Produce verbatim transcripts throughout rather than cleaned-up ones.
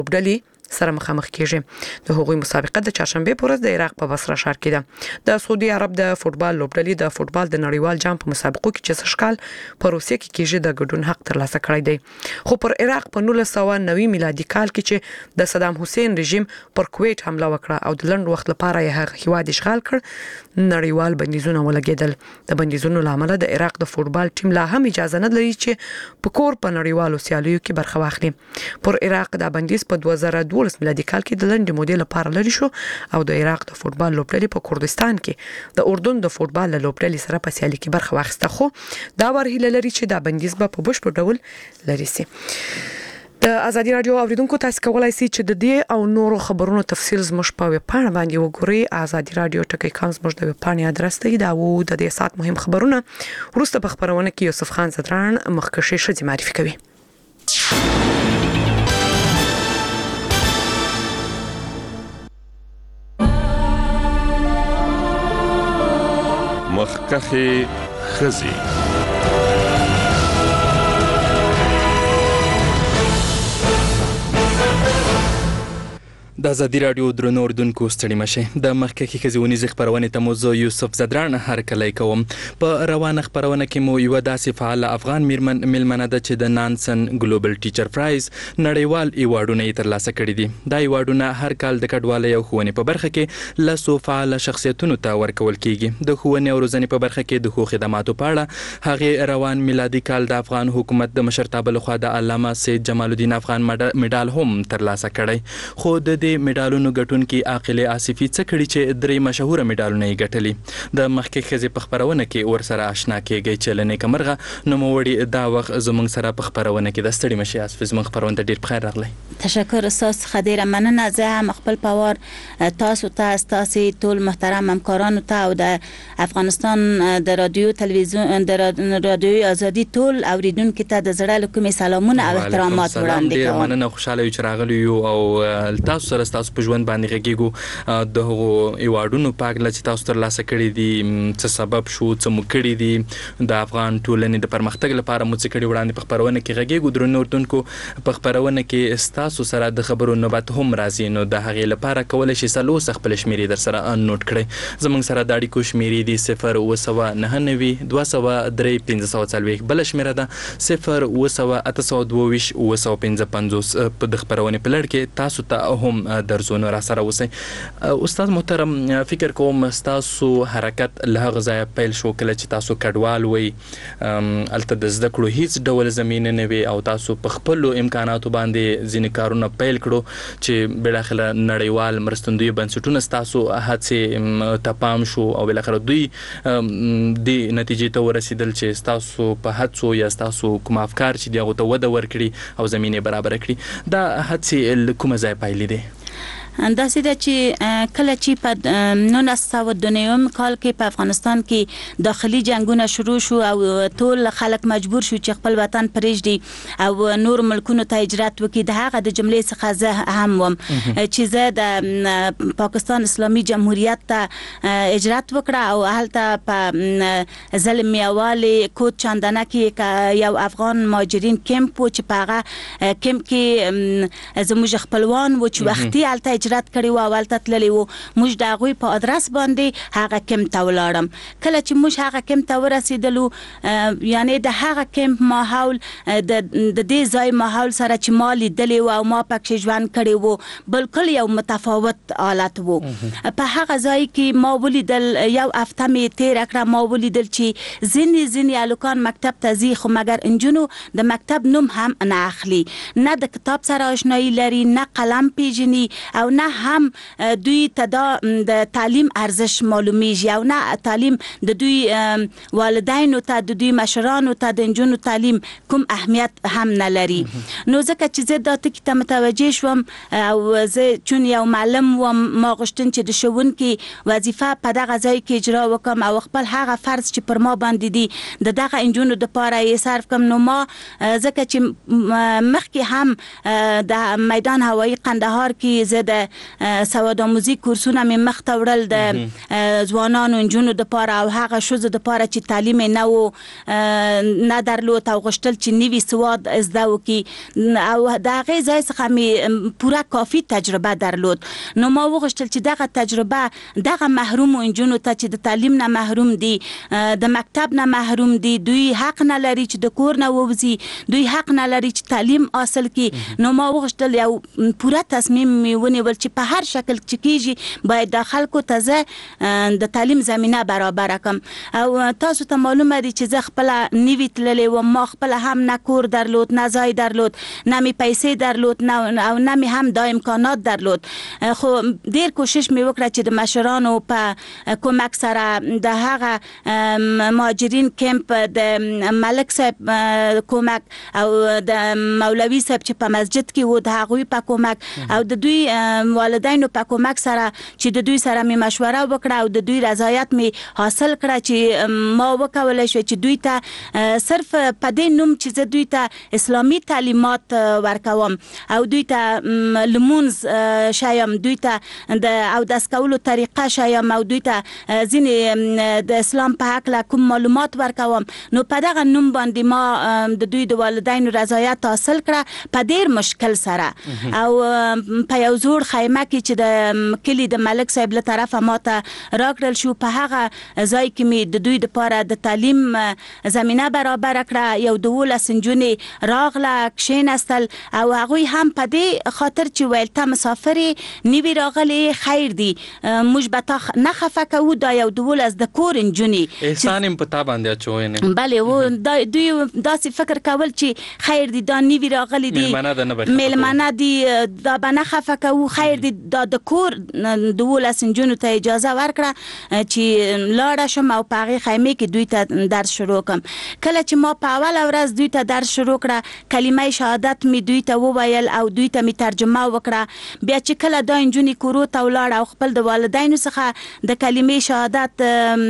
لوبډلې سره مخامخ کیږي. د هغوی مسابقه د چهارشنبه په ورځ د عراق په بصره ښار کې ده. د سعودي عرب د فوتبال لوبډلې د فوتبال د نړیوال جام په مسابقو کې چې سشکال په روسیه کې کیږي د ګډون حق ترلاسه کړی دی. خو پر عراق په نولس سوه نوي میلادي کال کې چې د صدام حسین رژیم پر کویت حمله وکړه او د لنډ وخت لپاره یې هغه هیواد اشغال کړ، نړیوال بندیزونه ولګیدل. د بندیزونو لامل د عراق د فوتبال ټیم لا هم اجازه نه لري چې په کور په نړیوالو سیالیو کې برخه واخلي. پر عراق د بندیز په دوه زره دولس میلادي کال کې د لنډ مودې لپاره لري شو او د عراق د فوتبال لوبډلې په کردستان کې د اردن د فوتبال لوبډلې سره په سیالي کې برخه واخیسته، خو دا ورهیله لري چې دا بندیز به په بشپړ ډول لري سي. د ازادي رادیو اوریدونکو تاسو کولای شئ چې د دې او نورو خبرونو تفصیل زموږ په ویب پاڼه باندې وګورئ. ازادي رادیو ټکی کام زموږ د ویب پاڼې ادرس دی. دا وو د دې سات مهم خبرونه. وروسته په خبرونه کې یوسف خان زدران مخکښې شذې معرفي کوي. مخکښې ښځې. د ازادي رادیو درنو اوریدونکو ستړي مشه. د مخکښې ښځې ونیزې خپرونې ته مو زه یوسف زدران هرکلی کوم. په روانه خپرونه کې مو یوه داسې فعاله افغان میرمن میلمنه ده چې د نانسن ګلوبل ټیچر پرایز نړیوال ایوارډونه یې ترلاسه کړي دي. دا ایوارډونه هر کال د کډوالۍ او ښوونې په برخه کې لسو فعاله شخصیتونو ته ورکول کیږي. د ښوونې او روزنې په برخه کې د ښو خدماتو په اړه هغې روان میلادي کال د افغان حکومت د مشرتابه لخوا د علامه سید جمال الدین افغان میډال هم ترلاسه کړی. خو د دې میډالونو ګټونکي عاقله آصفي څه کړي چې درې مشهوره میډالونه یې ګټلي. د مخکې ښځې په خپرونه کې ورسره آشنا کیږي چې له نیکه مرغه نوموړي دا وخت زموږ سره په خپرونه کې د ستړي مشي آصفي زموږ خپرونه ته ډېر بخیر راغلی. تشکر استاد څخه ډېره مننه. زه هم خپل پوار تاسو ته تاسو ټول محترم همکارانو ته او د افغانستان د رادیو تلویزیون د رادیو ازادي ټول اوریدونکو ته د زړه له کومې سلامونه او احترامات وړاندې کوم. مننه، خوشاله یو چې راغلی یو او تاسو سره تاسو په ژوند باندې غږیږو د هغو ایوارډونو په اړه چې تاسو ترلاسه کړي دي، څه سبب شو، څه مو کړي دي، د افغان ټولنې د پرمختګ لپاره مو څه کړي وړاندې په خپرونه کې غږیږو. درنو اردوونکو په خپرونه کې ستاسو سره د خبرو نوبت هم راځي، نو د هغې لپاره کولی شئ څلور خپل شمیرې در سره نوٹ کړئ. زموږ سره د اړیکو شمیرې دي صفر اوه سوه نهه نوي دوه سوه درې پنځه سوه څلوېښت، بله شمیره ده صفر اوه سوه اته سوه دوه ویشت اوه سوه پنځه پنځوس. په د خپرونې په لړ کې تاسو ته هم درځو، نو را سره اوسئ. استاد محترم، فکر کوم ستاسو حرکت له هغه ځایه پیل شو کله چې تاسو کډوال وئ، هلته د زده کړو هیڅ ډول زمینه نه وي او تاسو په خپلو امکاناتو باندې ځینې کارونه پیل کړو چې بلاخره نړیوال مرستندویه بنسټونه ستاسو هڅې ته پام شو او بلاخره دوی دې نتیجې ته ورسېدل چې ستاسو په هڅو یا ستاسو کوم افکار چې دي هغو ته وده ورکړي او زمینې برابره کړي. دا هڅې له کومه ځایه پایلې دي؟ انداسې ده چې کله چې په نولس سوه دوه نوي کال کې په افغانستان کې داخلي جنگونه شروع شو او ټول خلک مجبور شو چې خپل وطن پرېږدي او نور ملکونو ته هجرت وکړي. د هغه د جملې څخه زه هم وم چې زه د پاکستان اسلامي جمهوریت ته هجرت وکړه او هلته په ظلم میوالې کوټ چاندنه کې یو افغان مهاجرین کمپ و چې په هغه کمپ کې زموږ خپلوان و چې وختي هلته هجرت کړی و او هلته تللی و. موږ د هغوی په ادرس باندې هغه کمپ ته ولاړم. کله چې موږ هغه کمپ ته ورسېدلو، یعنې د هغه کمپ ماحول د دې ځای ماحول سره چې ما لیدلی و او ما پکې ژوند کړی و بلکل یو متفاوت حالت و. په هغه ځای کې ما ولیدل، یو هفته مې تېره کړه، ما ولیدل چې ځینې ځینې هلکان مکتب ته ځي خو مګر نجونو د مکتب نوم هم نه اخلي، نه د کتاب سره آشنایي لري، نه قلم پیژني او نه هم دوی ته دا د تعلیم ارزش معلومیږي او نه تعلیم د دوی والدینو ته د دوی مشرانو ته د نجونو تعلیم کوم اهمیت هم نه لري. نو ځکه چې زه دا ټکي ته متوجه شوم او زه چون یو معلم وم، ما غوښتم چې د ښوونکي وظیفه په دغه ځای کې اجرا وکړم او خپل هغه فرض چې پر ما باندې دي د دغه نجونو دپاره یې صرف کړم. نو ما ځکه چې مخکې هم د میدان هوایي قندهار کې زه د د سواد آموزي کورسونه مې مخ ته وړل د ځوانانو انجونو د پاره او هغه شوزو د پاره چې تعلیم نه وو نه درلود او غشتل چې نیوي سواد زده وکي او د هغه ځای څخه مې پوره کافي تجربه درلود. نو ما وغوښتل چې دغه تجربه دغه محروم انجونو ته چې د تعلیم نه محروم دي، د مکتب نه محروم دي، دوی حق نه لري چې د کور نه ووځي، دوی حق نه لري چې تعلیم حاصل کړي. نو ما وغوښتل یو پوره تصمیم مې ونیول چې په هر شکل چې کیږي باید د خلکو ته زه د تعلیم زمینه برابر کړم. او تاسو ته معلومه دي چې زه خپل نیوی تللې و، ما خپل هم نه کور درلود، نه ځای درلود، نه می پیسې درلود، نه او نه می هم د امکانات درلود. خو ډیر کوشش می وکړه چې د مشرانو په کومک سره د هغه مهاجرین کمپ د ملک صاحب کومک او د مولوی صاحب چې په مسجد کې و د هغوی په کومک او د دوی والدینو په کومک سره چې د دوی سره می مشوره وکړه او د دوی رضایت می حاصل کړه چې ما وکولای شو چې دوی ته صرف په دې نوم چې زه دوی ته اسلامي تعلیمات ورکوم او دوی ته لمونز شایم، دوی ته د او د اسکولو طریقه شایم او دوی ته ځینې د اسلام په حق کوم معلومات ورکوم. نو په دغه نوم باندې ما د دوی د والدینو رضایت حاصل کړه په ډیر مشکل سره او په یو زوړ خیمه کې چې د کلی د ملک صاحب له طرفه ماته راکړل شو، په هغه ځای کې می د دوی د پاره د تعلیم زمینه برابر کړه. یو دولس نجونې راغله کښېنستل او هغوی هم په دې خاطر چې ویل ته مسافرې نیوی راغلې خیر دی، موږ به تا نه خفه کوو، دا یو دولس د کور نجونې احسان هم په تا باندې اچوی نه. بلې و دوی داسې فکر کول چې خیر دی دا نیوی راغلې دی میلمانه دی دا به نه خفه کوو، خیر دی دا د کور دولس نجونو ته اجازه ورکړه چې لاړه شم او په هغې خیمې کې دوی ته درس شروع کړم. کله چې ما په اول ورځ دوی ته درس شروع کړه کلمه شهادت می دوی ته وویل او دوی ته می ترجمه وکړه. بیا چې کله دا انجونی کورو ته ولاړ او خپل د والدینو څخه د کلمه شهادت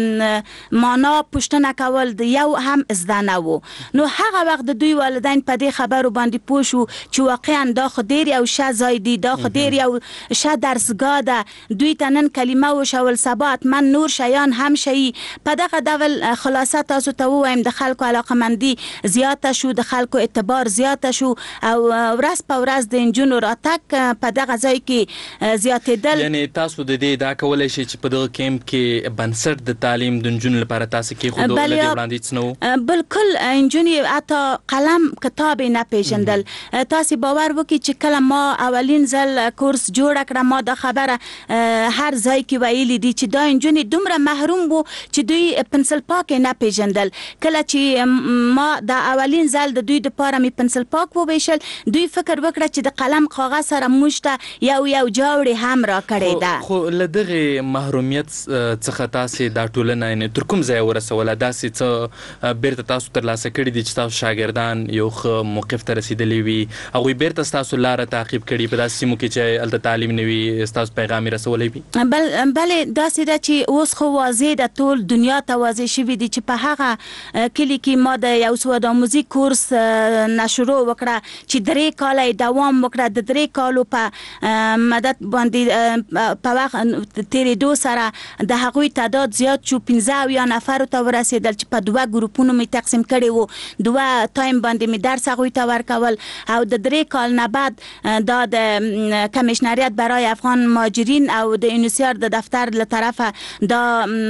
معنا پوښتنه کول د یو هم زده نه وو. نو هغه وخت د دوی والدین په دې خبرو باندې پوه شو چې واقعا دا خو ډیر یو ښه ځای دی، دا خو ډیر یو ښه درسګاه ده، دوی ته نن کلمه وشول سبا من نور شیان هم شي. په دغه ډول خلاصه تاسو ته ووایم د خلکو علاقمندي زیاته شو، د خلکو اعتبار زیاته شو او ورځ په ورځ د انجونو راتګ په دغه ځای کې زیاتېدل. یعنی تاسو د دې دا کولای شئ چې په دغه کیمپ کې بنسټ د تعلیم د انجونو لپاره تاسو کې خو د دې وړاندې څه نو بالکل انجونې اته قلم کتاب نه پیژندل. تاسو باور وکړئ چې کله ما اولین ځل کورس جوړ کړم ما د خبره هر ځای کې ویلي دي چې دا انجونې دومره محروم وو چې دوی پنسل پاک نه پیژندل. کله چې ما د اولین ځل د دوی د پاره می پنسل پاک وویشل دوی فکر وکړه چې د قلم کاغذ سره موږ یو یو جوړې هم را کړې ده. خو لدغه محرومیت څخه تاسو د ټولنې نه تر کوم ځای ورسول داسې څه بیرته تاسو تر لاسه کړی دي چې تاسو شاګردان یو ښه موقف ته رسیدلی وي هغه بیرته تاسو لار تعقیب کړي په داسې سیمو کې چې الته تعلیم نه وي تاسو پیغام رسولای وي؟ بل بلې داسې ده چې اوس خو واضح د ټول دنیا ته واضح شوی دي چې په هغه کلی کې ما د یو سواد آموزي کورس نشروع وکړه چې درې کاله دوام وکړه. د درې کالو په مدت باندې په وخت تیرېدو سره د هغوی تعداد زیات شو، پنځه اویا نفرو ته ورسېدل چې په دوه ګروپونو می تقسیم کړي وو، دوه ټایم باندې می درس هغوی ته ورکول او د درې کال نه بعد دا د کمیشنریت برای افغان مهاجرین او د یونیسیار د دفتر له طرفه دا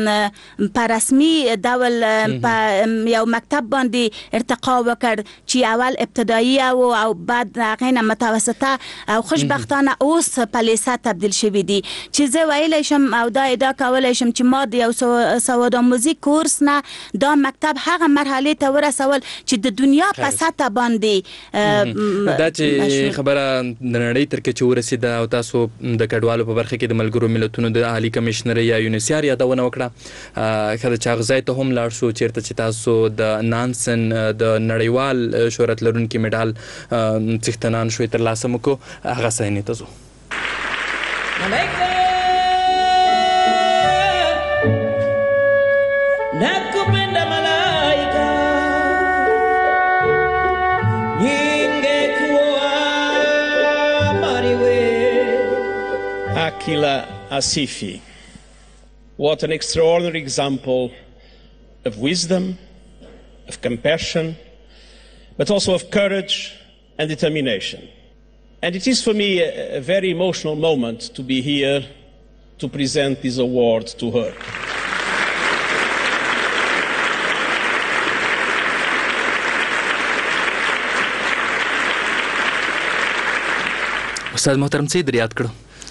په رسمي ډول په یو مکتب باندې ارتقا وکړ چې اول ابتدایي او او بعد هغه نه متوسطه او خوشبختانه اوس په لیسه تبدیل شوی دی چې زه ویلای شم او دا ادعا کولای شم چې ما د یو سواد آموزي کورس نه دا مکتب هغه مرحله ته ورسول چې د دنیا په سطح باندې دا چې خبره د نړۍ تر کې چې ورسیده او تاسو د کډوالو په برخه کې د ملګرو ملتونو د عالی کمشنر یا یونیسیار یادونه وکړه خله چې غزای ته هم لاړ شو چیرته چې تاسو د نانسن د نړیوال شهرت لرونکي میډال څښتنان شوي تر لاسه مو کو هغه ځای ته ځو. Nakupenda malaika ningekuwa mariwe Akila Asifi. What an extraordinary example of wisdom, of compassion, but also of courage and determination. And it is for me a, a very emotional moment to be here to present this award to her. استاد محترم څه در یاد کړو؟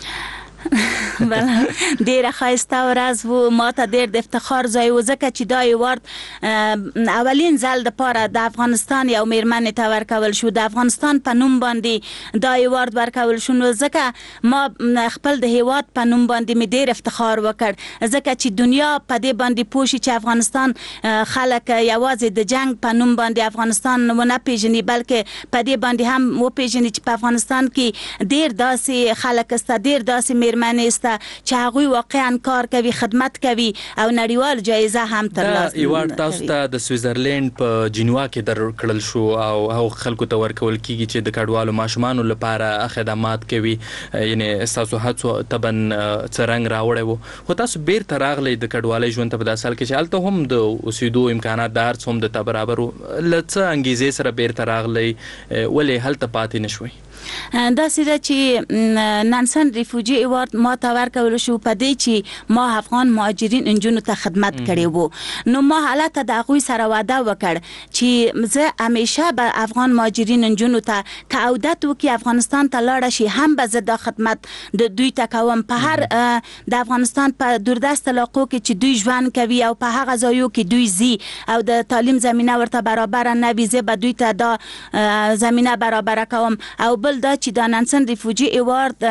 بله ډیره ښایسته ورځ و، ما ته ډیر د افتخار ځای و، ځکه چې دا ایوارد اولین ځل دپاره د افغانستان یو میرمنې ته ورکول شو، د افغانستان په نوم باندې دا ایوارد ورکول شو. نو ځکه ما خپل د هیواد په نوم باندې مې ډیر افتخار وکړ، ځکه چې دنیا په دې باندې پوه شي چې افغانستان خلک یوازې د جنگ په نوم باندې افغانستان ونه پیژني، بلکې په دې باندې هم وپیژني چې په افغانستان کې ډیر داسې خلک سته، ډیر داسې میرمنې سته چې هغوی واقعا کار کوي، خدمت کوي او نړیوال جایزه هم ترلاسه کوي. دا ایوارد تاسو ته د سویټزرلند په جنیوا کې درکړل شو او هغو خلکو ته ورکول کیږي چې د کډوالو ماشومانو لپاره خدمات کوي، یعنی ستاسو هڅو طبعا څه رنګ راوړی و. خو تاسو بیرته راغلی د کډوالۍ ژوند ته په داسې حال کې چې هلته هم د اوسېدو امکانات د هر څه هم درته برابر و، له څه انګیزې سره بیرته راغلی، ولې هلته پاتې نه شوئ؟ داسې ده چې نانسن ریفوجي ایوارد ما ته ورکول شو په دې چې ما افغان مهاجرین نجونو ته خدمت کړی وو. نو ما هلته د هغوی سره واده وکړ چې زه همیشه به افغان مهاجرین نجونو ته که عودت وکړي افغانستان ته لاړه شي هم به زه دا خدمت د دوی ته کوم په هر د افغانستان په دوردست علاقو کې چې دوی ژوند کوي او په هغه ځایو کې دوی زی او د تعلیم زمینه ورته برابر نه وي، زه به دوی ته دا زمینه برابر کوم. او بل دا چې د نانسن ریفوجي ایوارد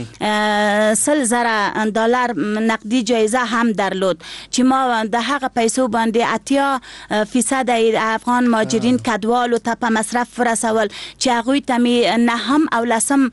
سل زره ډالر نقدي جایزه هم درلود چې ما د هغه پیسو باندې اتیا فیصد افغان مهاجرین کډوالو ته په مصرف ورسول چې هغوی ته مې نهم او لسم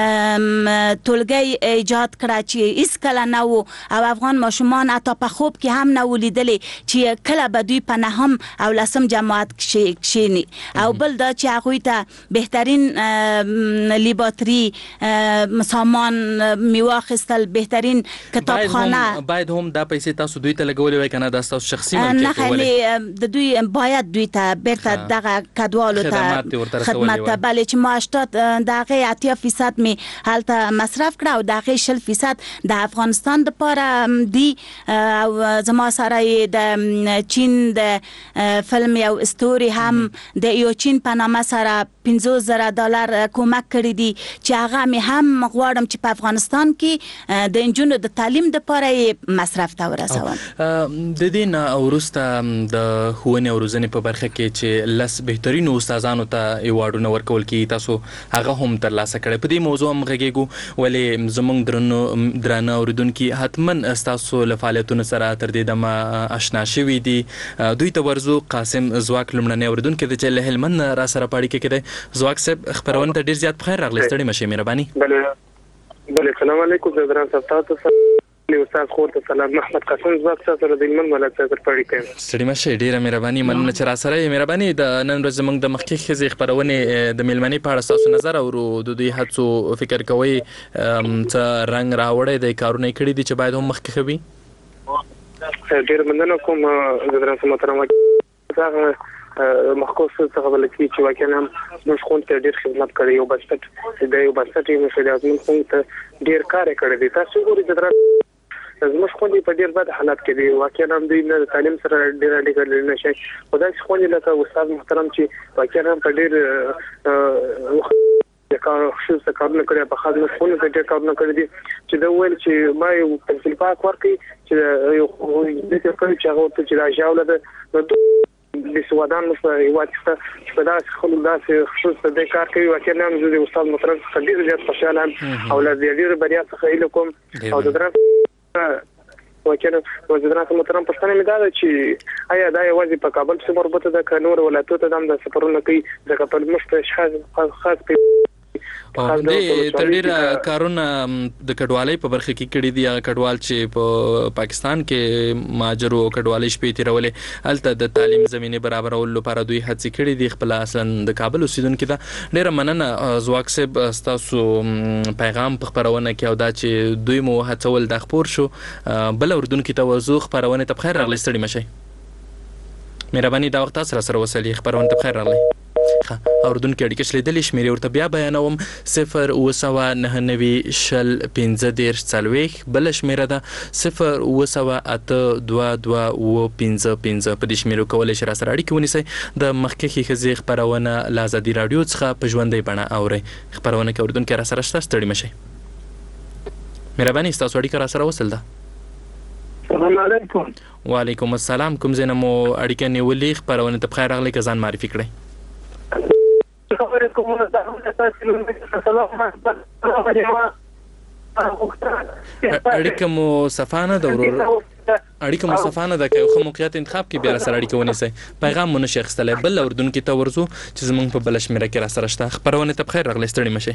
ټولګی ایجاد کړه چې هیڅکله نه و او افغان ماشومان حتی په خوب کې هم نه و لیدلی چې کله به دوی په نهم او لسم جماعت کښېني. او بل دا چې هغوی ته بهترین لیباتری سامان میواخستل، بهترین کتابخانه. باید هم دا پیسې تاسو دوی ته لګولې وای کنه دا تاسو شخصي ملکیت نه، د دوی باید دوی ته بیرته دغه کډوالو ته خدمت ته بلې چې ما هشتاد دغه اتیا فیصد می هلته مصرف کړه او دغه شل فیصد د افغانستان لپاره دی. او زما سره د چین د فلم یو استوري هم د یو چین په نامه سره پنځوس زره ډالر کومک کړی دی چې هغه مې هم غواړم چې په افغانستان کې د نجونو د تعلیم لپاره یې مصرف ته ورسوم. د دې نه وروسته د ښوونې او روزنې په برخه کې چې لس بهترینو استادانو ته ایوارډونه ورکول کیږي تاسو هغه هم ترلاسه کړی. په دې موضوع هم غږیږو ولې زموږ درنو درانه اوریدونکي حتما ستاسو له فعالیتونو سره تر دې دمه اشنا شوي دي. دوی ته ورزو قاسم زواک لومړنی اوریدونکی دی چې له هلمند را سره په اړیکه کې دی. زواک صاحب خبرونه ته ډیر زیات بخیر راغلی، ستړي مشه مهرباني. بله بله سلام علیکم زه دران صاحب تاسو سره استاد خور ته سلام. محمد قاسم زواک صاحب سره د هلمند ولایت څخه پړی کوم. ستړي مشه ډیره مهرباني، مننه چې را سره یې. مهرباني د نن ورځ زموږ د مخکې ښځې خبرونې د میلمنې په اړه تاسو نظر اورو، د دوی هڅو فکر کوئ څه رنګ راوړی دی، کارونه یې کړي دي چې باید هم مخکې ښه وي؟ ډېره مننه کوم زه دران صاحب محترم مخکوس څخه بلکې چې واقعا هم موږ خو ته ډېر خدمت کړی یو بنسټ د یو بنسټ یې مسله اعظم خو ته ډېر کار کړی دی. تاسو ګورئ چې درته زموږ خو په ډېر بد حالت کې دی، واقعا هم دوی نه تعلیم سره ډېر اړیکه لري نه شي. خدای څخه خو لکه استاد محترم چې واقعا هم په ډېر د کار خصوصا کارونه کړی په خاص نه خو نه ډېر کارونه کړی دي چې دا ویل چې ما یو پنسل پاک ورکړي چې یو د دې کار چې هغه ته چې راځاوله ده د سودان په هیواد کې چې په داسې خلکو داسې خصوصا د کار کوي. واقعا هم زه د استاد محترم څخه ډېر زیات خوشاله یم او له ډېر بریا څخه هیله کوم. او د درن واقعا وزیران محترم پښتنه مې دا ده چې آیا دا یوازې په کابل سره مربوطه ده که نور ولایتونو ته هم د سفرونه کوي؟ ځکه په موږ په خاص خاص او دې تر ډیره کارونه د کډوالۍ په برخه کې کړي دي. هغه کډوال چې په پاکستان کې ماجر او کډوالۍ شپې تیرولې هلته د تعلیم زمينه برابرولو لپاره دوی هڅې کړي دي. خپل اصلا د کابل اوسیدونکو ته ډیره مننه زواک صاحب تاسو پیغام په خبرونه کې او دا چې دوی مو هڅول د خبر شو بل اردوونکو ته ورزو خبرونه ته بخیر راغلی ستړي مشي. مهرباني دا وخت سره سره وسلې خبرونه ته بخیر راغلی. اوردونکو اړیکه شلیدلې شمیرې ورته بیا بیانوم صفر اوه سوه نهه نوي شل پنځه دېرش څلوېښت بل شمیره ده صفر اوه سوه اته دوه دوه اوه پنځه پنځه. په دې شمیرو کولی شئ راسره اړیکې ونیسئ. د مخکښې ښځې خپرونه له ازادي راډیو څخه په ژوندۍ بڼه اورئ. خپرونه کې اردونکي راسره شته ستړي مشئ. مهرباني ستاسو اړیکه راسره وصل ده. السلام علیکم. وعلیکم السلام. کوم ځای نه مو اړیکه نیولې خپرونه ته بخیر راغلی که ځان معرفي کړئ. خبرې کوم دا اړیکه مو صفانه د ورور اړیکه مو صفانه د که خو موقعیت انتخاب کې بیا سره اړیکه ونیسئ. پیغام مو نشي اخیستلی. بل اردونکو ته ورزو چې زمونږ په بل شمیره کې را سره شته. خبرونه ته بخیر راغلی ستړي مشئ.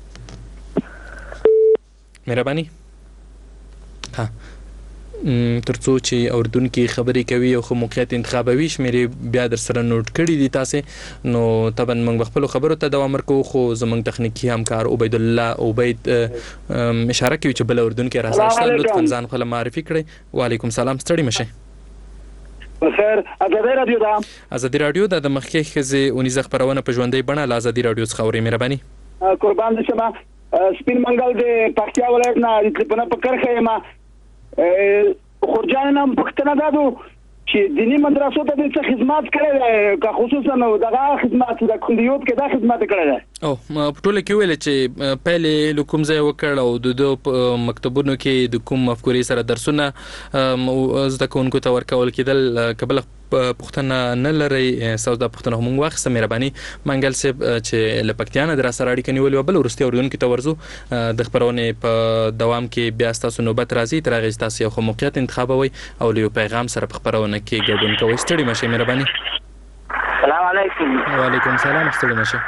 مهرباني. ها ترڅو چې اردونکو خبرې کوي او خو موقعیت انتخابوي شمیرې بیا در سره نوٹ کړي دي تاسو نو طبعا موږ خپل خبرو ته دوام ورکو خو زمونږ تخنیکی همکار عبید الله عبید اشاره کوي چې بل اردونکو را سره شته. لطفا ځان خپل معرفي کړئ. وعلیکم السلام ستړي مشئ. بخیر. ازادي رادیو دا ازادي رادیو د مخکې ښځې اونیزه خبرونه په ژوندۍ بڼه له ازادي رادیو څخه اورئ. مهرباني. قربان دې شم. سپین منګل د پکتیا ولایت نه په نه پکرخه ما خورجان نام پښتنه دادو چې دینی مدرسو ته د خدمات کړي که خصوصا دغه خدمات د کندیوت کې دا خدمات کړي. او په ټوله کې ویل چې پهلې لکوم ځای وکړ او د دوه مکتبونو کې د کوم مفکورې سره درسونه زده کوونکو ته ورکول کېدل. کبل پښتنه نه لري ساوث د پښتنه هم واخصه. مهرباني منګل صاحب چې لپکتیانه در سره اړیکه نیولې بل ورستي اردونکو ته ورزو د خبرونه په دوام کې بیا تاسو نوبت راځي تر هغه تاسو یو موقعیت انتخابوي او له پیغام سره په خبرونه کې ګډون کوئ. ستړي مشئ. مهرباني. السلام علیکم. وعلیکم السلام. ستړي مشئ.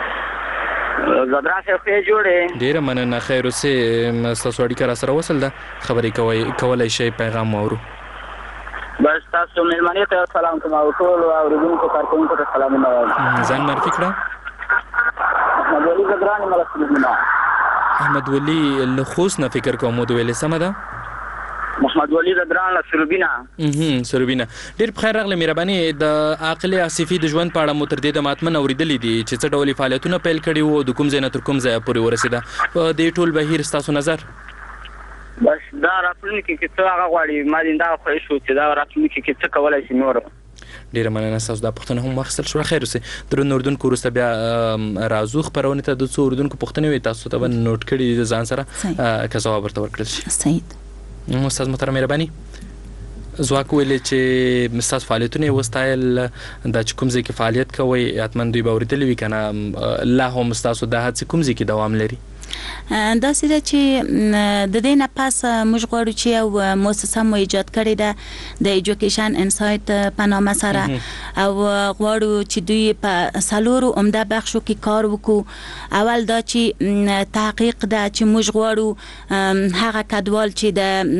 زدرا څه په جوړه ډیر مننه. خیر اوسه تاسو اړیکه را سره وصل ده خبرې کوي کولای شي پیغام اورو. بس تاسو ملمنې ته سلام کوم او ټول اوریدونکو کارکونکو ته سلام وایم. ځان معرفي کړه. احمد ولی زدران ملک. احمد ولی له خوست نه فکر کوم مو دویل سم ده. محمد ولی زدران له سروبینا. اها سروبینا. ډیر بخیر راغلی. مهرباني د عاقل اسفي د ژوند په اړه مو تر دې د ماتمن اوریدلې دي چې څه ډول فعالیتونه پیل کړي وو د کوم ځای نه تر کوم ځای پورې ورسېده په دې ټول بهیر تاسو نظر. بس دا راتلونکي کې څه هغه غواړي ما دې دا خو شو چې دا راتلونکي کې څه کولای شي نور. ډیره مننه. تاسو د پښتنه هم واخیستل شو. خیر اوسه درنو اردونکو وروسته بیا راځو خبرونه ته د څو اردونکو پښتنه وي تاسو ته نوٹ کړي ځان سره که ځواب ورته ورکړل شي. سعید استاد محترم مهرباني. زواک ویل چې استاد فعالیتونه وستایل د کوم ځای کې فعالیت کوي اتمن دوی به ورتلوي کنه الله هم تاسو د هڅې کوم ځای کې دوام لري. دا سره چې د دې نه پاس موږ غواړو چې یو مؤسسه مو ایجاد کړې ده د ایجوکیشن انسایت په نامه سره او غواړو چې دوی په سالورو عمده بخشو کې کار وکړو. اول دا چې تحقیق ده چې موږ غواړو هغه کډوال چې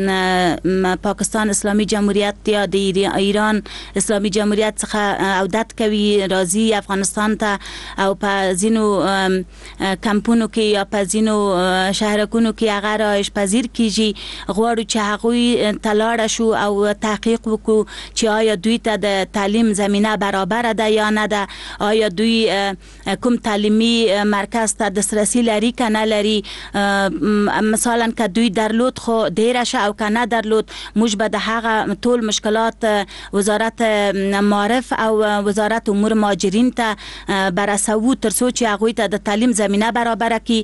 د پاکستان اسلامي جمهوریت یا د ایران اسلامي جمهوریت څخه عودت کوي راځي افغانستان ته او په ځینو کمپونو کې یا په ځینو شهرکونو کې هغه رایش پذیر کیږي غواړو چې هغه تلاړ شو او تحقیق وکړو چې آیا دوی ته د تعلیم زمينه برابر ده یا نه ده. آیا دوی کوم تعلیمي مرکز ته دسترسی لري کنه لري. مثلا که دوی درلود خو ډیر شه او کنه درلود موږ به د هغه ټول مشکلات وزارت معارف او وزارت امور مهاجرین ته برسو تر څو چې هغه ته د تعلیم زمينه برابر کړي او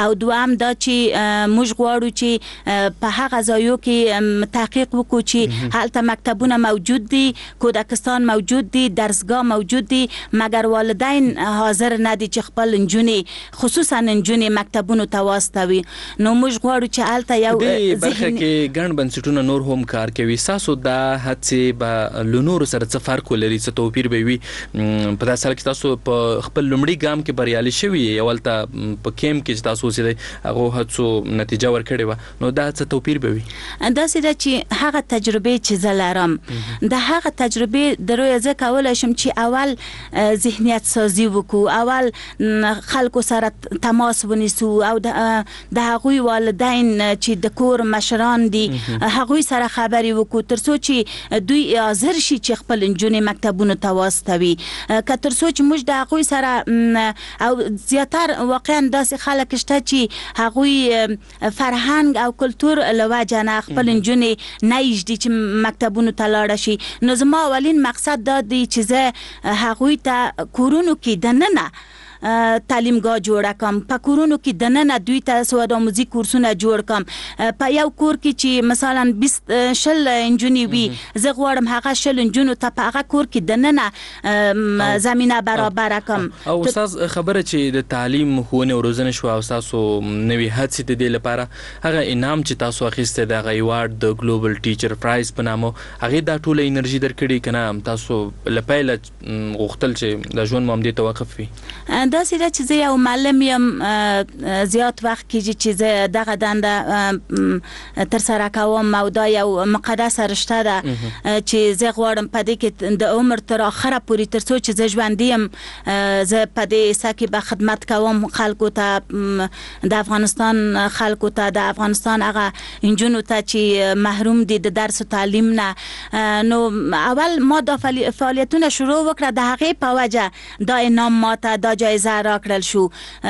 او دوام دا چې موږ غواړو چې په هغه ځایو کې تحقیق وکړو چې هلته مکتبونه موجود دي، کودکستان موجود دي، درسگاه موجود دي، مګر والدین حاضر نه دي چې خپل نجونې خصوصا نجونې مکتبونو ته واستوي. نو موږ غواړو چې هلته یو دې برخه کې ګڼ بنسټونه نور هم کار کوي. تاسو دا هڅې به له نورو سره څه فرق ولري، څه توپیر به وي؟ په داسې حال کې تاسو په خپل لومړي ګام کې بریالي شوي یې، اولته په کیم کې چې تاسو اوسېدئ هغو هڅو نتیجه ورکړې وه، نو دا څه توپیر به وي؟ داسې ده چې هغه تجربې چې زه لرم د هغه تجربې د رویه زه کولی شم چې اول ذهنیت سازي وکړو، اول خلکو سره تماس ونیسو او د هغوی والدین چې د کور مشران دي هغوی سره خبرې وکړو تر څو چې دوی حاضر شي چې خپل نجونې مکتبونو ته واستوي. که تر څو چې موږ د هغوی سره او زیاتر واقعا داسې خلک شته چې هغوی فرهنګ او کلتور له وجه نه خپل نجونې نه یږدي چې مکتبونو ته لاړه شي. نو زما اولین مقصد دا دی چې زه هغوی ته کورونو کې دننه تعلیمگاه جوړه کم، په کورونو کې دننه دوی ته سواد آموزي کورسونه جوړ کم. په یو کور کې چې مثلا بیست شل نجونې وي زه غواړم هغه شل نجونو ته په هغه کور کې دننه زمینه برابره کم. او استاد خبره چې د تعلیم ښوونې او روزنې شو او تاسو نوې هڅې د دې لپاره هغه انعام چې تاسو اخیستی د هغه ایوارډ د ګلوبل ټیچر پرایز په نامه هغې دا ټوله انرژي درکړې که نه تاسو له پیله غوښتل چې د ژوند مو همدې ته وقف وي؟ داسې ده چې زه یو معلم یم، زیات وخت کېږي چې زه دغه دنده ترسره کوم او دا یو مقدسه رشته ده چې زه غواړم په دې کې د عمر تر آخره پورې تر څو چې زه ژوندی یم زه په دې حصه کې به خدمت کوم خلکو ته، د افغانستان خلکو ته، د افغانستان هغه نجونو ته چې محروم دي د درس و تعلیم نه. نو اول ما دا فعالیتونه شروع وکړه، د هغې په وجه دا انعام ماته دا جایزه راکړل شو.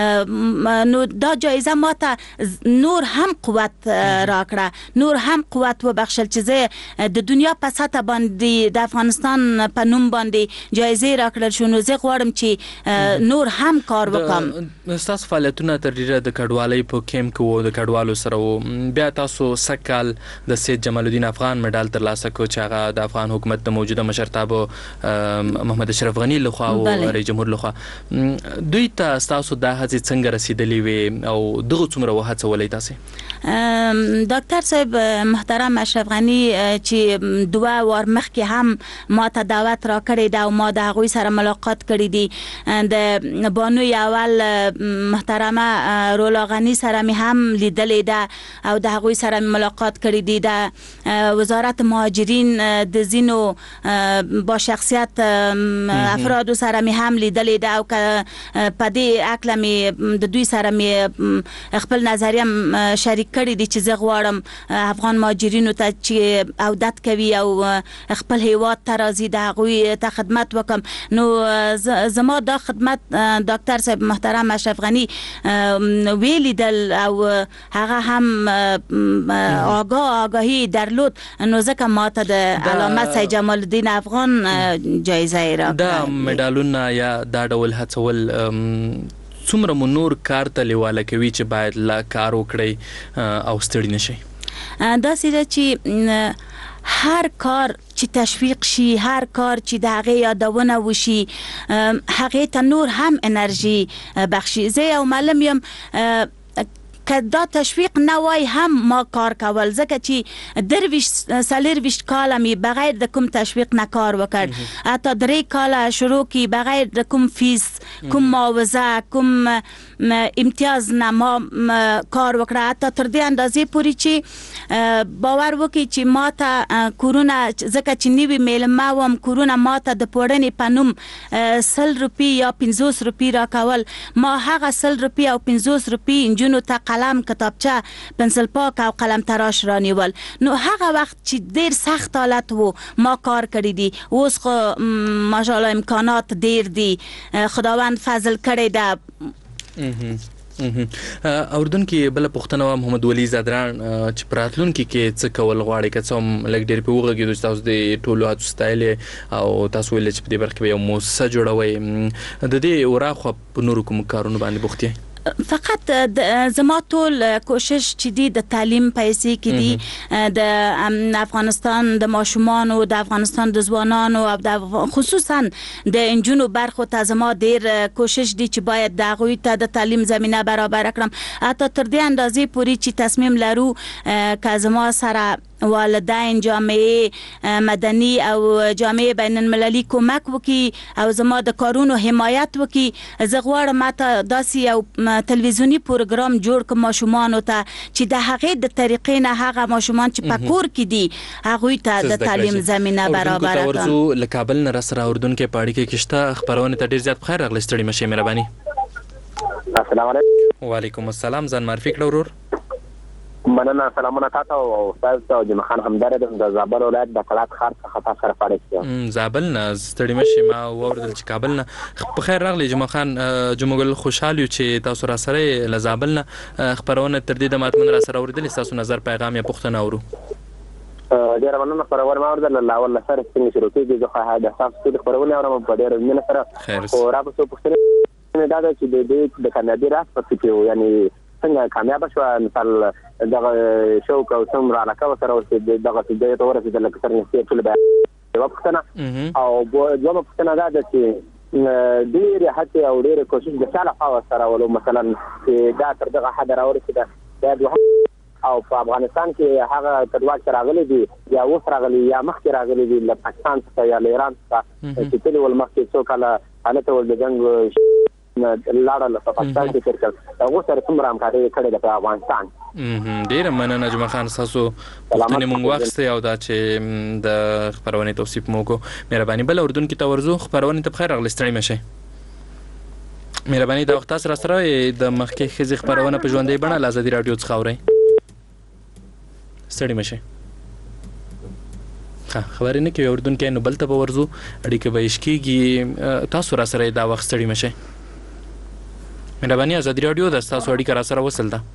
نو دا جایزه ماته نور هم قوت راکړه، نور هم قوت وبخښل چې زه د دنیا په سطح باندې د افغانستان په نوم باندې جایزه راکړل شو. نو زه غواړم چې نور هم کار وکړم. ستاسو فعالیتونه تر ډیره د کډوالۍ په کیمپ کې وو، د کډوالو سره وو. بیا تاسو سږ کال د سید جمال الدین افغان میډال ترلاسه کړ چې هغه د افغان حکومت د موجوده مشرتابه محمد اشرف غني لخوا او رئیس جمهور لخوا. دوی ته تاسو دا هڅې څنګه رسیدلې وې او دغه څومره وهڅولی تاسې؟ ډاکټر صاحب محترم اشرف غني چې دوه وار مخکې هم ما ته دعوت را کړی ده او ما د هغوی سره ملاقات کړی دي. د بانوی اول محترمه رولا غني سره مې هم لیدلې ده او د هغوی سره مې ملاقات کړی دي. د وزارت مهاجرین د ځینو با شخصیت افرادو سره مې هم لیدلې ده او په دې هکله مې د دوی سره مې خپل نظریه شریک کړی دي چې زه غواړم افغان مهاجرینو ته چې عودت کوي او خپل هیواد ته راځي د هغوی ته خدمت وکم. نو زما دا خدمت ډاکټر صاحب محترم اشرف غني ویلیدل او هغه هم آگاه آگاهی درلود، نو ځکه ماته د علامه سید جمال الدین افغان جایزه راکړه. دا میډالونه یا دا ډول هڅول څومره مو نور کار ته لیواله کوي چې باید لا کار وکړئ او ستړي نشئ؟ داسې ده چې هر کار چې تشویق شي، هر کار چې د هغې یادونه وشي هغې ته نور هم انرژي بخشي. زه یو معلم یم که دا تشویق نه وای هم ما کار کول، ځکه چې درویشت څلېرویشت کاله مې بغیر د کوم تشویق نه کار وکړ، حتی درې کاله شروع کې بغیر د کوم فیس، کوم معاوضه، کوم امتیاز نه ما کار وکړه، حتی تر دې اندازې پورې چې باور وکړي چې ما ته کورونه، ځکه چې نوي میلمه وم، کورونه ما ته د پوړنې په نوم سل روپۍ یا پنځوس روپۍ راکول. ما هغه سل روپۍ او پنځوس روپۍ نجونو ته قلم، کتابچه، پنسل پاک او قلم تراش رانیول. نو هغه وخت چې ډیر سخت حالت وو ما کار کړی دي. اوس خو ماشاءالله امکانات ډیر دي، خداوند فضل کړی ده. اوردونکو بل پښتنه محمد ولی زادران چې پراتلونکو کې څه کول غواړي، که څه هم لګ ډیر په وګړو چې تاسو د ټولو هڅو ستایل او تاسو ویل چې په دې برخه کې یو موسسه جوړوي، د دې وراخه په نورو کوم کارونو باندې بوختي؟ فقط زما ټول کوشش چې دی د تعلیم پیسې کې دي د افغانستان د ماشومان او د افغانستان د ځوانانو او د خصوصا د انجونو برخو ته زما ډیر کوشش دی چې باید د هغوی ته د تعلیم زمینه برابر کړم. حتی تر دې اندازې پورې چې تصمیم لرو که زما سره والدین جامعه مدني او جامعه بین المللي کومک وکي او زما د کارونو حمایت وکي. زه غواړم ماته داسې یو تلویزیونی پروګرام جوړ کړم ماشومانو ته چې د هغې د طریقې نه هغه ماشومان چې په کور کې دي هغوی ته د تعلیم زمینه برابر کړم. له کابل نه سره اردن کې پاړی کې کشته خبرونه ته ډیر زیات بخیر راغلی. ستړي مشه مهرباني. السلام علیکم. وعلیکم السلام. ځان معرفي کړه ورور. مننه. سلامونه تاسو او استاد ته جمع خان همدار د زابل ولایت د کلات خار څخه تاسو سره پاره زابل نه ستړي مشه ما وردل چې کابل نه په خیر راغلی. جمع خان جمعګل خوشحال یو چې تاسو را سره له زابل نه خبرونه تر دې د ماتمن را سره اوریدل. تاسو نظر پیغام یا پښتنه اورو. ډیر مننه خبرونه ما اوریدل. الله والله سره څنګه شروع کیږي زه هغه د تاسو د خبرونه اورم په ډیر مینه سره او را په پښتنه دا چې د دې د کامیابی راز په کې یعنی څنګه کامیاب شو. مثال دغه شوق او څومره علاقه سره ورته دغه د تور څخه د لکثر نسبت ټول به وختنه او دوه پښتنه دا چې ډیر هڅه او ډیر کوشش د چاله خوا سره ولو مثلا چې دا تر دغه حد راورسیده دا دوه او په افغانستان کې هغه تدواج راغلي دي یا اوس راغلي یا مخکې راغلي دي له پاکستان څخه یا له ایران څخه چې ټول ول مخکې څو کله حالت ول د جنگ لاړه له پاکستان کې ترکل هغه سره څومره همکاري کړې ده په افغانستان. ډیر مننه جمع خان. تاسو پښتنې مونږ وخت او دا چې د خبرونه توصیف مو کو مهرباني. بل اردن کې تورزو خبرونه ته بخیر راغلی. ستړي مشه مهرباني. د وخت سره سره د مخکې خزي خبرونه په ژوندۍ بڼه لازدي رادیو څخه اورئ. ستړي مشه ها خبرې نه کوي اردن کې نو بل ته ورزو اړیکه به اشکیږي. تاسو را سره دا وخت ستړي مشه مهرباني. ازادي رادیو د تاسو اړیکه را سره وصل ده.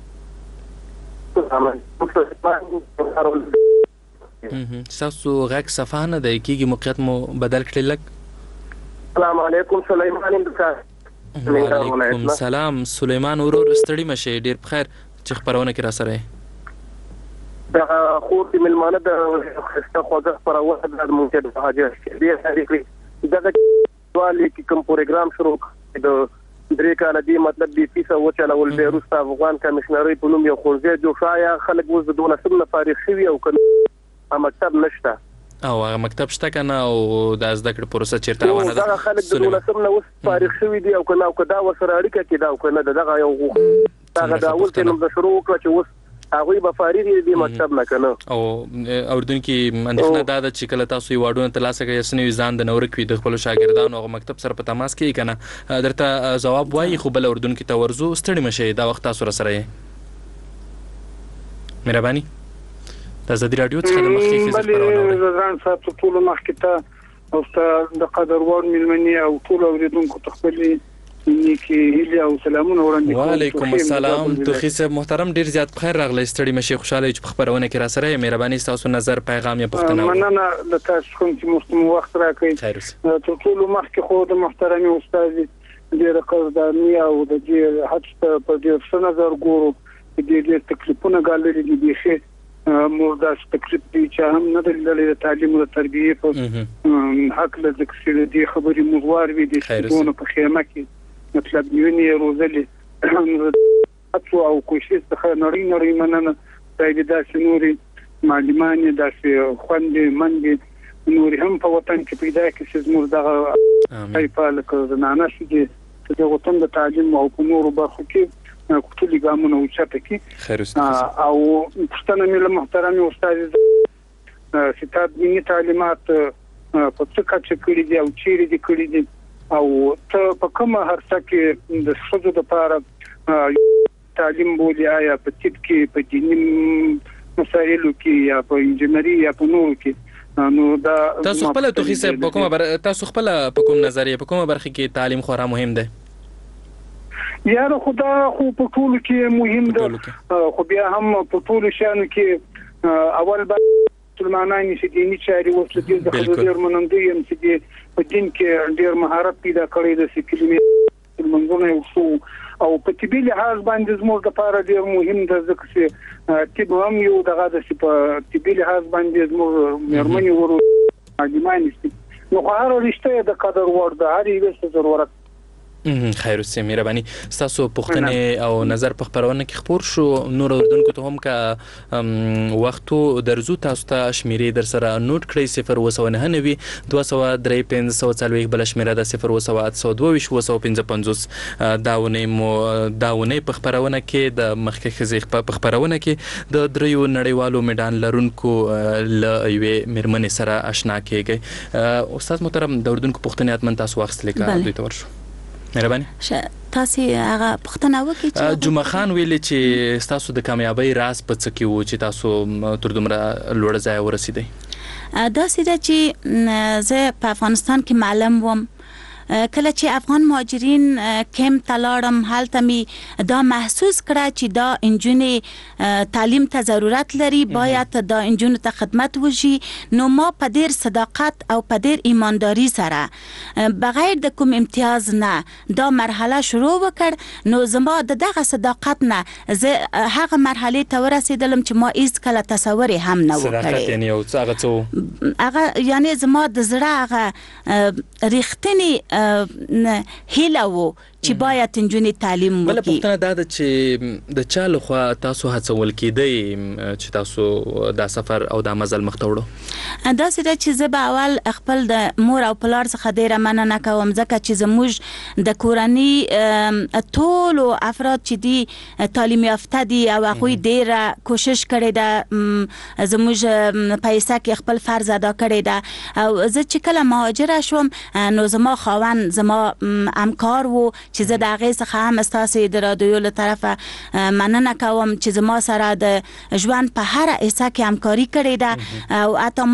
تاسو غږ صفانه د کیږي موقعیت مو بدل کړل لک. السلام علیکم سلیمان انتظار. وعلیکم السلام سلیمان ورور. ستړي مشه ډیر بخیر چې خبرونه کې را سره دا خو د ملمانه د خسته خوځه پر وخت د مونږ د حاجت دې حقیقي دغه والی کې کوم پروګرام شروع د درې کاله دی مطلب دی پیسه و چلول به روستا افغان کمشنري په نوم یو خورځي جو شایا خلک وز د دولسم نه فارغ شوی او کنه مکتب نشته او هغه مکتب شته کنه او د زده کړې پروسه چیرته روانه ده. دا خلک د دولسم نه وس فارغ شوی دی او کنه او کدا وسره اړیکه کې دا او کنه دغه یو هغه دا اول څه نو د شروع وکړه چې وس هغه به فارغ دي مکتب نه کنه او اردن کې اندېښنه دا ده چې کله تاسو یو واډونه ترلاسه کوي سنوي ځان د نور کوي د خپل شاګردانو او مکتب سره په تماس کې کنه درته جواب وایي خو بل اردن کې تورزو ستړي مشه دا وخت تاسو سره یې مهرباني. د ازادي رادیو څخه د مخکې خبرونه ځان ساتو ټول مخکې ته او د قدروان ملمني او ټول اوریدونکو تخپلي نیکی هیله او سلامونه وړاندې کوم. وعلیکم السلام. توخی صاحب محترم ډیر زیات بخیر راغلی. ستړي مشه خوشاله چې په خبرونه کې را سره مهرباني. تاسو نظر پیغام یا پښتنه مننه د تاسو کوم چې مستم وخت راکړئ. ټول مخکې خو د محترمي استاد ډیر قدرداني او د دې حتی په دې څه نظر ګورو چې دې تکلیفونه غالي دي بيخي مردا تکلیف دي چې هم نه د تعلیم او تربیه په حق له ذکر دي خبري مغوار وي دي دونه په خیمه کې مطلب یونی روزلی اتو او کوشش څخه نړۍ نړۍ مننه. دای داسې نوري معلمان داسې خوندې منډي نوري هم په وطن کې پیدا کې چې زموږ دغه ای په لکه زنانه چې د وطن د تعلیم او په نورو برخو کې ټولي ګامونه اوچته کې او پښتنه مل محترم استاد ستاد دیني تعلیمات په څه کچه کړی دي او چیرې دي کړی دي او ته په کومه هرڅه کې د ښځو لپاره تعلیم بولي آیا په طب کې په دیني مسایلو کې یا په انجنیری یا په نورو کې نو دا تاسو خپل توخی صاحب په کومه بر تاسو خپل په کوم نظریه په کومه برخه کې تعلیم خورا مهم ده؟ یاره خدا خو په ټولو کې مهم ده خو بیا هم په ټولو شانو کې اول به مسلمانان چې دیني چاري وسلې د خبرې منندوی هم چې په دین کې ډېر مهارت پیدا کړی د سکلمې منځونه یو څو او په طبي لحاظ باندې زموږ لپاره ډیر مهم ده ځکه چې طب هم یو دغه د په طبي لحاظ باندې زموږ مېرمنې ورو ماګیمان نو هر رښتیا د قدر وړ ده هر یو څه ضرورت خیر اوسه مهرباني تاسو پوښتنه او نظر په خبرونه کې خبر شو نور اردوونکو ته هم کا وختو درزو تاسو ته شمیرې در سره نوٹ کړئ صفر وسو نه نوي دوه سوه درې پنځه سوه بل شمیره د صفر وسو اته سوه دوه وسو پنځه پنځوس داونه مو داونه په خبرونه کې د مخکې خزیخ په خبرونه کې د دریو نړیوالو میدان لرونکو ل یوې مېرمنې سره آشنا کېږي استاد محترم د اردوونکو پوښتنه اتمن تاسو واخستل کا دوی ته ورشو مهرباني تاسو هغه پښتنه وکړئ چې جمعه خان ویل چې تاسو د کامیابی راز په څه کې وو چې تاسو تر دومره لوړ ځای ورسېدئ دا سیده چې زه په افغانستان کې معلم وم کله چې افغان مهاجرین کم تلاړم هلته می دا محسوس کړه چې دا انجونې تعلیم ته ضرورت لري باید دا انجونو ته خدمت وشي نو ما په ډیر صداقت او په ډیر ایمانداری سره بغیر د کوم امتیاز نه دا مرحله شروع وکړ نو زما د دغه صداقت نه زه هغه مرحله ته ورسېدلم چې ما هیڅ کله تصور هم نه وکړ صداقت یعنی او هغه څه هغه یعنی زما د زړه هغه ریښتینی هیله وو چې باید انجونې تعلیم وکړي. بل پوښتنه دا ده چې د چا لخوا تاسو هڅول کېدئ چې تاسو دا سفر او دا مزل مخ ته وړو؟ دا څه ده چې زه به اول خپل د مور او پلار څخه ډیره مننه کوم ځکه چې زموږ د کورنۍ ټولو افراد چې دي تعلیم یافته دي او هغوی ډیره کوشش کړې ده زموږ په حصه کې خپل فرض ادا کړی ده او زه چې کله مهاجره شوم نو زما خاوند زما همکار وو چې زه د هغې څخه هم ستاسې د رادیو له طرفه مننه کوم چې زما سره د ژوند په هره حصه کې همکاري کړې ده او حتی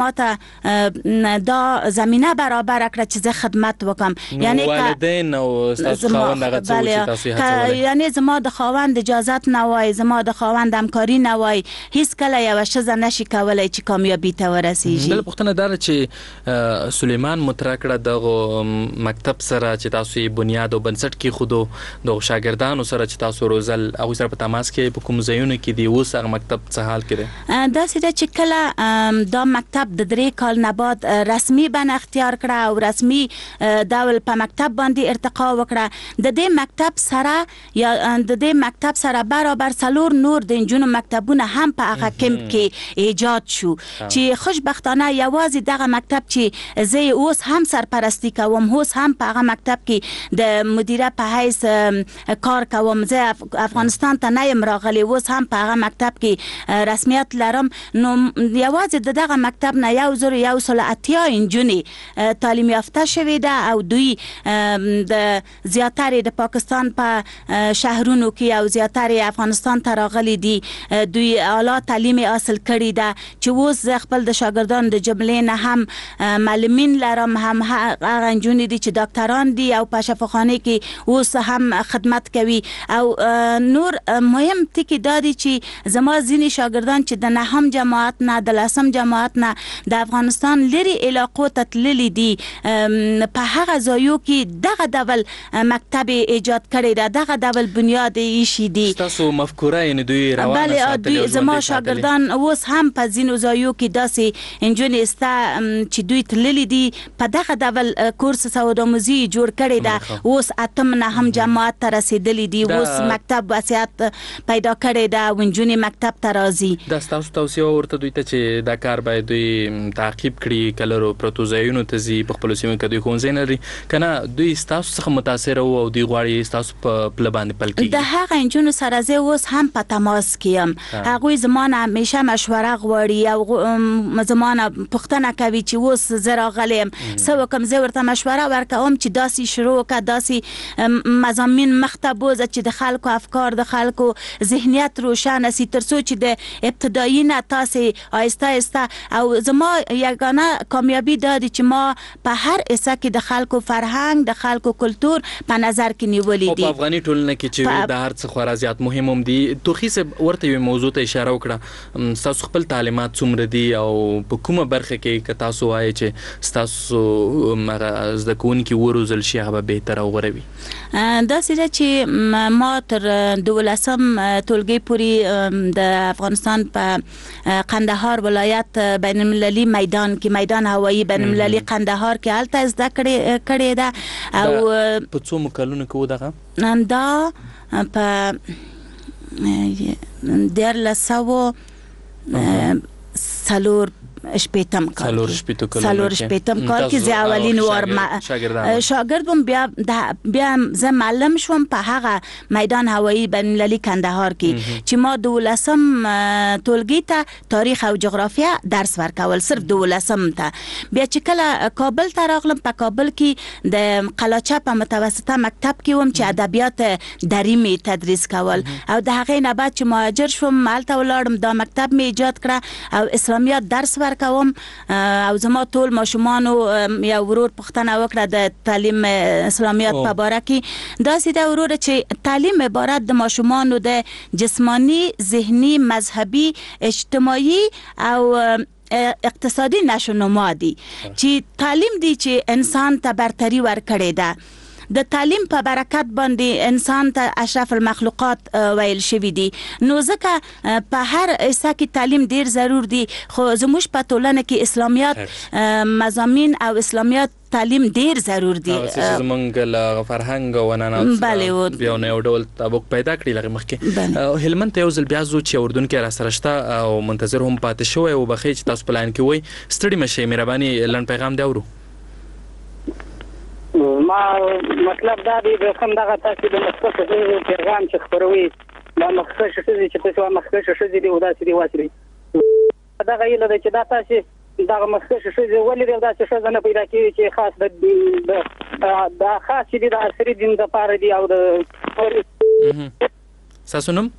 ماته دا زمینه برابر کړه چې زه خدمت وکم یعنی والدین او ستاسو خاوند هغه څه چې تاسو یې هڅولئ یعنی زما د خاوند اجازت نه وای زما د خاوند همکاري نه وای هیڅ کله یوه ښځه نشي کولی چې کامیابي ته ورسیږي. بله پوښتنه دا ده چې سلیمان مطرح کړه دغه مکتب سره چې تاسو یې بنیاد او بنسټ کې خودو د شاګردانو سره چې تاسو روزل هغوی سره په تماس کې په کوم ځایونو کې دی اوس هغه مکتب څه حال کې دی؟ دا څه ده چې کله دا مکتب د درې کال نه بعد رسمي بڼه اختیار کړه او رسمي ډول په مکتب باندې ارتقا وکړه د دې مکتب سره یا د دې مکتب سره برابر څلور نور د نجونو مکتبونه هم په هغه کمپ کې ایجاد شو چې خوشبختانه یوازې دغه مکتب چې زه اوس هم سرپرستی کوم اوس هم په هغه مکتب کې د مدیره په حیث کار کوم زه افغانستان ته نه یم راغلی اوس هم په هغه مکتب کې رسمیت لرم نو یوازې د دغه مکتب نه یو زر یو سل اتیا انجونې تعلیم یافته شوې ده او دوی د زیاتره د پاکستان په شهرونو کې او زیاتره افغانستان ته راغلي دي دوی اعلی تعلیم حاصل کړي ده چې اوس زه خپل د شاګردانو د جملې نه هم معلمین لرم هم هغه انجونې دي چې ډاکټران دي او په شفاخانه کې اوس هم خدمت کوي او نور مهم ټکی دا دی چې زما ځینې شاګردان چې د نهم جماعت نه د لسم جماعت نه د افغانستان لري علاقو ته تللي دي په هغه ځایو کې دغه ډول مکتب ایجاد کړی ده دغه ډول بنیاد ایښي دي تاسو مفکوره یعنی دوی روانه ساتلي زما شاګردان اوس هم په ځینو ځایو کې داسې انجونې سته چې دوی تللي دي په دغه ډول کورس سوداموزي جوړ کړی ده اوس اتم نه هم جماعت ته رسیدلی دي اوس مکتب وسعت پیدا کړی ده ونجونې مکتب ته راځي. دا ستاسو توصیه ورته دوی ته چې دا کار باید دوی تعقیب کړي کله رو پرتو ځایونو ته ځي په خپلو سیمو کې دوی ښوونځی نه لري که نه دوی ستاسو څخه متاثره وو او دوی غواړي ستاسو په پله باندې پل کېږي؟ د هغه نجونو سره زه اوس هم په تماس کې یم هغوی زما نه همیشه مشوره غواړي او زما نه پوښتنه کوي چې اوس زه راغلی یم څه وکړم زه ورته مشوره ورکوم چې داسې شروع وکړه داسې مضامین مخته بوځه چې د خلکو افکار د خلکو ذهنیت روشنه سي تر څو چې د ابتدایي نه تاسې آهسته آهسته او زما یگانه کامیابی دا دی چې ما په هر حصه کې د خلکو فرهنګ د خلکو کلتور په نظر کې نیولې دي. په افغاني ټولنه کې چې د هر څه خورا زیات مهم هم دي توخي صاحب ورته یو موضوع ته اشاره وکړه تاسو خپل تعلیمات څومره دي او په کومه برخه کې که تاسو وایي چې تاسو زده کوونکي وروزل شي هغه بهتره او غوره وي؟ دا سره چې ما تر دولسم ټولګي پورې د افغانستان په قندهار ولایت بین المللي میدان کې میدان هوایی بین المللي قندهار کې هلته زده کړې کړې ده او په څو کلونو کې ودغه دا په ډېر لسو څلور شپیتم کال سالور شپیتو کال سالور شپیتم کال کې زه اولین ور شاګردم بیا بیا زه معلم شوم په هغه میدان هوایی بین المللي کندهار کې چې ما دولسم ټولګي ته تاریخ او جغرافیا درس ورکول صرف دولسم ته بیا چې کله کابل ته راغلم په کابل کې د قلاچه په متوسطه مکتب کې وم چې ادبیات دریمي تدریس کول او د هغې نه بعد چې مهاجر شوم مالته ولاړم دا مکتب می ایجاد کړه او اسلامیات درس کوم او زما ټول ماشومانو یا ورور پښتنه وکړه د تعلیم اسلامیات په باره کې دا سیده ورور چې تعلیم عبارت د ماشومانو د جسمانی ذهنی مذهبي اجتماعي او اقتصادي نشونما دي چې تعلیم دی چې انسان ته برتری ورکړي ده د تعلیم په برکت باندې انسان ته اشرف المخلوقات ویل شوی دي نو ځکه په هر حصہ کې تعلیم ډیر ضرور دي خو زموږ په ټولنه کې اسلامیات مضامین او اسلامیات تعلیم ډیر ضرور دي زمونږ له فرهنګ او عنعنات بیا نو ډول تابوک پیدا کړی لغه مخکې هلمند ته یو ځل بیا زو چې اردن کې را سره شته او منتظر هم پاتې شوی او بخې چې تاسو پلان کې وای ستړي مشه مهرباني لن پیغام دی اورو ما مطلب دا دی د کوم دغه تاسو د مخکښ شې پیغام چې خبروي دا مخکښ شې چې تاسو مخکښ شې دی او دا چې دی واسري دا غیله د چې دا تاسو دا مخکښ شې ولې دا چې څنګه پیدا کیږي چې خاص د دا خاص دي د اثر دین د پاره دی او د ساسونم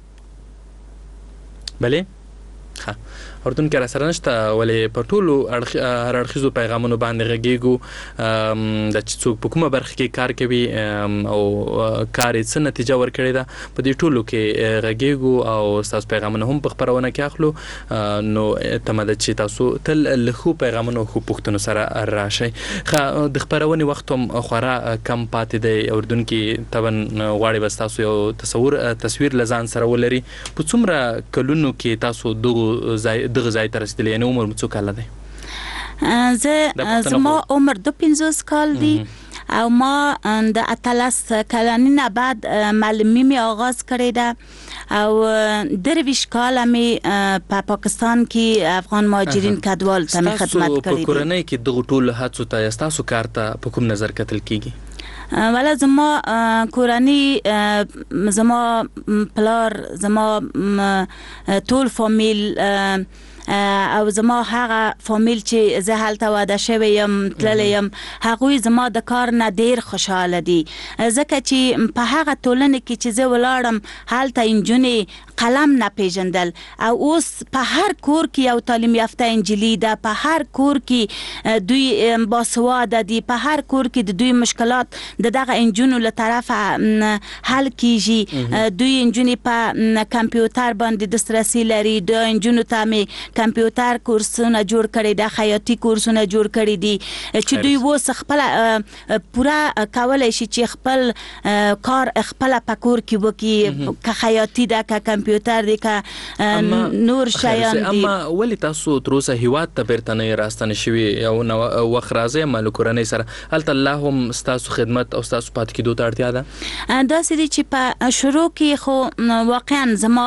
بله ها اردن کې را سره نشته ولې په ټولو هر اړخیزو پیغامونو باندې غږیږو د چې څوک په کومه برخه کې کار کوي او کار یې څه نتیجه ورکړې ده په دې ټولو کې غږیږو او تاسو پیغامونه هم په خبرونه کې اخلو نو تمه ده چې تاسو تل له خو پیغامونو خو پښتنو سره راشي خو د خبرونه وخت هم خورا کم پاتې دی اردن کې تبن غواړي بس تاسو یو تصور تصویر لزان سره ولري په څومره کلونو کې تاسو دغه ځای دغه ځای ته رسیدلی یعنې عمر مو څو کاله دی زه زما عمر دو پنځوس کال دی او ما د اتلس کلنی نه بعد معلمی می آغاز کړی ده او درویش کاله می په پاکستان کې افغان مهاجرین کډوال ته می خدمت کړی په کورنۍ کې دغه ټول هڅو ته تاسو کار ته په کوم نظر کتل کیږي ولا زما کورنۍ زما پلار زما ټول فامیل او زما هغه فامیل چې زه هلته واده شوی یم تللی یم هغوی زما د کار نه ډیر خوشحاله دي ځکه چې په هغه ټولنه کې چې زه ولاړم هلته انجونې قلم نه پیژندل او اوس په هر کور کې یو تعلیم یافته انجلی ده په هر کور کې دوی باسواده دي په هر کور کې د دوی مشکلات د دغه انجونو له طرفه حل کیږي دوی انجونې په کمپیوټر باندې دسترسي لري د انجونو ته مې کمپیوټر کورسونه جوړ کړي د خیاطي کورسونه جوړ کړي دي چې دوی وس خپل پورا کولای شي چې خپل کار خپل پکور کې وکي که خیاطي ده که کمپیوټر دی که نور شیان دي اما ولې تاسو تر اوسه هیواد ته بیرته نه راستنه شوي او نو وخت راځي مال کورنۍ سره هلته الله هم ستاسو خدمت او ستاسو پات کېدو ته اړتیا ده دا سړي چې په شروع کې خو واقعا زما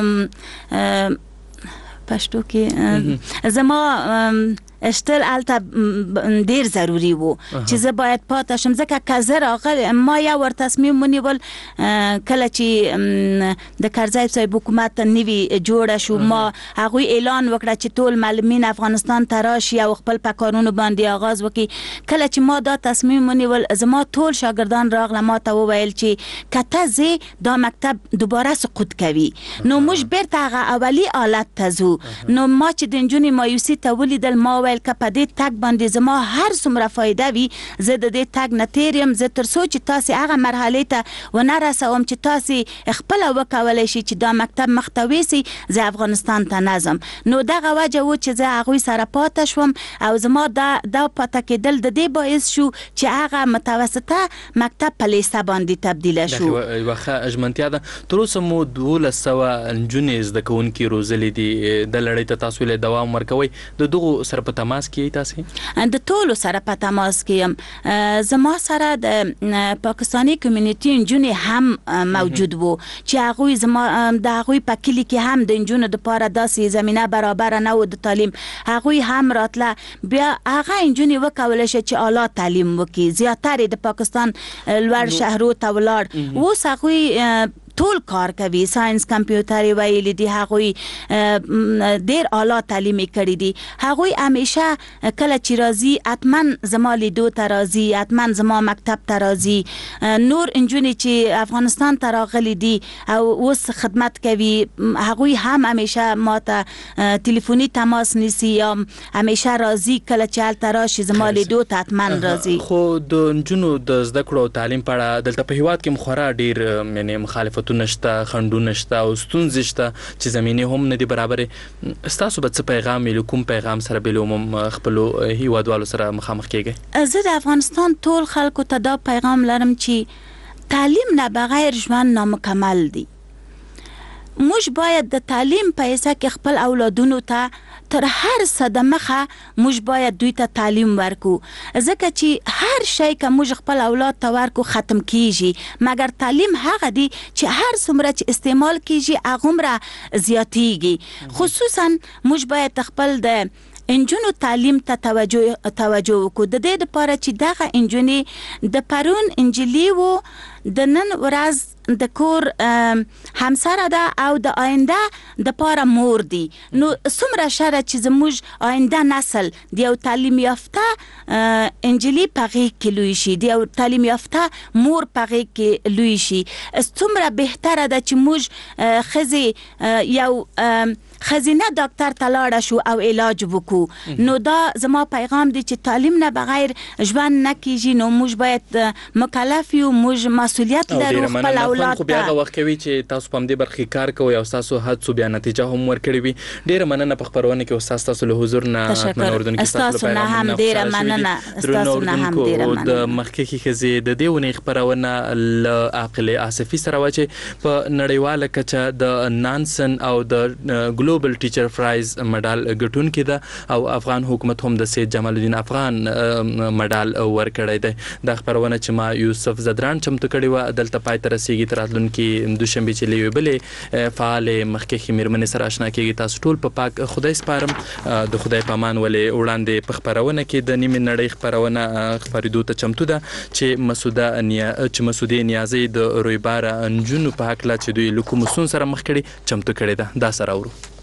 پښتو کې زما اشتل الته ډیر ضروری وو چې زه باید پاتې شم ځکه که زه راغلی ما یو ور تصمیم ونیول کله چې د کرزی صاحب حکومت نوي جوړه شو ما هغوی اعلان وکړه چې ټول معلمین افغانستان ته راشي او خپل په کارونو باندې آغاز وکړي کله چې ما دا تصمیم ونیول زما ټول شاګردان راغله ما ته وویل چې که ته ځې دا مکتب دوباره سقوط کوي نو موږ بیرته هغه اولي حالت ته ځو نو ما چې د نجونې مایوسي ته ولیدل ما وویل که په دې تګ باندې زما هر څومره فایده وي زه د دې تګ نه تیر یم، زه تر څو چې تاسې هغه مرحلې ته ونه رسوم چې تاسې خپله وکولی شي چې دا مکتب مخ ته ویسي، زه افغانستان ته نه ځم. نو دغه وجه و چې زه هغوی سره پاته شوم او زما دا دا پاته کېدل د دې باعث شو چې هغه متوسطه مکتب په لیسه باندې تبدیله شو. یوه ښه ژمنتیا ده. تر اوسه مو دولس سوه نجونې زده کوونکي روزلې دي. د لړۍ ته تاسو ولې دوام ورکوئ؟ د دغو سره په تماس کې یئ تاسې؟ د ټولو سره په تماس کې یم. زما سره د پاکستاني کمیونټي نجونې هم موجود وو چې هغوی زما د هغوی په کلي کې هم د نجونو دپاره داسې زمینه برابره نه و د تعلیم، هغوی هم راتله. بیا هغه نجونې وکولی شي چې اعلی تعلیم وکړي، زیاترې د پاکستان لوړ شهرو ته ولاړ. اوس هغوی ټول کار کوي، ساينس کمپیوټر ویلي دي، هغوی ډیر اعلی تعلیم کړي دي. هغوی همیشه کله چې راځي حتما زما لیدو ته راځي، حتما زما مکتب ته راځي. نور نجونې چې افغانستان ته راغلي دي او اوس خدمت کوي، هغوی هم همیشه ماته تلیفوني تماس نیسي یا همیشه راځي کله چې هلته راشي زما لیدو ته حتما راځي. خو د نجونو د زده کړو او تعلیم په اړه دلته په هیواد کې خورا ډیر یعنی مخالفت نشته، خنډونه شته او ستونزې شته چې زمینې هم نه دي برابرې. ستاسو به څه پیغام وي، کوم پیغام سره بالعموم خپلو هیوادوالو سره مخامخ کیږئ؟ زه د افغانستان ټول خلکو ته دا پیغام لرم چې تعلیم نه بغیر ژوند نامکمل دی. موږ باید د تعلیم په حصه کې خپل اولادونو ته تر هر څه د مخه موږ باید دوی ته تعلیم ورکو، ځکه چې هر شی که موږ خپل اولاد ته ورکو ختم کیږي، مګر تعلیم هغه دی چې هر څومره چې استعمال کیږي هغومره زیاتیږي. خصوصا موږ باید خپل د انجونو تعلیم ته توجه توجه وکړو، د دې لپاره چې دغه انجونې د پرون انجلي وو د نن ورځ د کور همسره ده او د آینده د پاره مور دی. نو څومره شره چې زموږ آینده نسل د یو تعلیم یافته انجلي په غېږ کې لوی شي، د یو تعلیم یافته مور په غېږ کې لوی شي، څومره بهتره ده چې موږ ښځې یو خزینه ډاکټر ته لاړه شو او علاج وکړو. نو دا زما پیغام دی چې تعلیم نه بغیر ژوند نه کیږي. نو موږ باید مکلف یو، موږ مسؤلیت لرو خپل اولاد ته. خو بیا هغه وخت کوي چې تاسو په همدې برخه کې کار کوئ او تاسو هڅو بیا نتیجه هم ورکړې وي. ډیره مننه په خپرونه کې استاد تاسو له حضور نه تشکر. تاسو نه هم ډیره مننه. تاسو نه هم ډیره مننه. د مخکې خزې د دې ونې خبرونه ل عاقل آصفي سره و چې په نړیواله کچه د نانسن او د ګلوبل ټیچر پرایز مډال ګټونکې ده او افغان حکومت هم د سید جمال الدین افغان مډال ورکړی دی. دا خبرونه چې ما یوسف زدران چمتو کړې وه دلته پای ته رسیږي. تر راتلونکي دوشنبې چې له یوې بلې فعالې مخکښې مېرمنې سره اشنا کېږي. تاسو ټول په پاک خدای سپارم. د خدای په امان ولې وړاندې په خبرونه کې د نیمې نړۍ خبرونه خپرېدو ته چمتو ده چې مسوده چې مسودې نیازۍ د رویباره نجونو په هکله چې دوی له کومو ستونزو سره مخ کړي چمتو کړې ده. دا سره اورو.